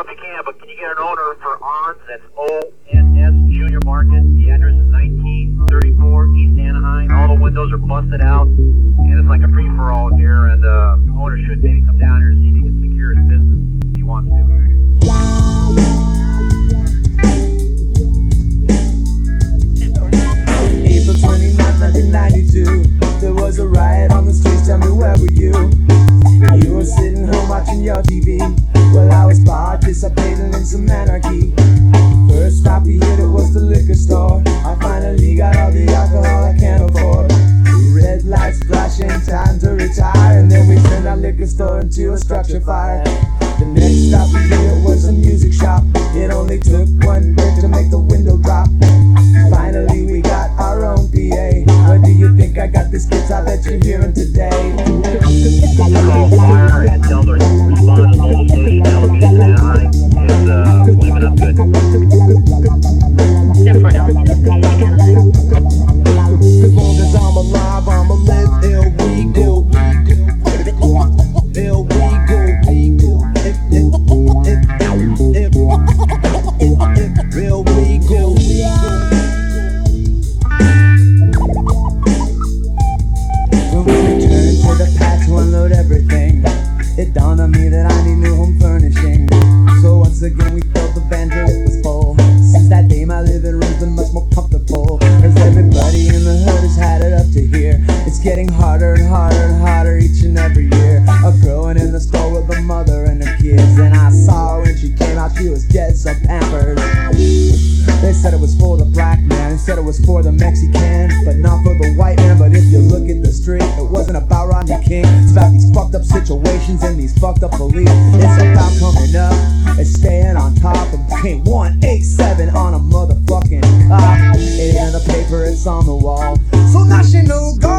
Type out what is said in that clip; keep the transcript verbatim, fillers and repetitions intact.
know if you can, but can you get an owner for O N S? That's O N S Junior Market. The address is nineteen thirty-four East Anaheim. All the windows are busted out, and it's like a free-for-all here, and uh, the owner should maybe come down here to see if he can secure his business if he wants to. April twenty-ninth, nineteen ninety-two. There was a riot on the streets, tell me where were you? You were sitting home watching your T V, while I was participating in some anarchy. First stop we hit, it was the liquor store. I finally got all the alcohol I can't afford. Red lights flashing, time to retire, and then we turned our liquor store into a structure fire. The next stop we hit was a music shop. It only took one break to make the window drop. Finally we got our own P A. Where do you think I got this guitar that you're hearing today? Call fire and tell them to respond to mobile station East Anaheim is uh, living up good. As long as I'm alive, I'ma live ill, we go. Ill, we go, we go. If, if, if, if, if, if, ill, we go. When we return to the pad to unload everything, it dawned on me that I need new home furnishing. So once again we filled the van till it was full. Since that day my living room's been much more comfortable, cause everybody in the hood has had it up to here. It's getting harder and harder and harder each and every year. A girl went in the store with her mother and her kids, and I saw her when she came out, she was getting some Pampers. They said it was for the black man, they said it was for the Mexican, but not for the white man. But if you look at the street, it wasn't about Rodney King. It's about these fucked up situations and these fucked up beliefs. It's about coming up and staying on top and being one eighty-seven on a motherfucking cop. It ain't in the paper, it's on the wall. So now she knew, go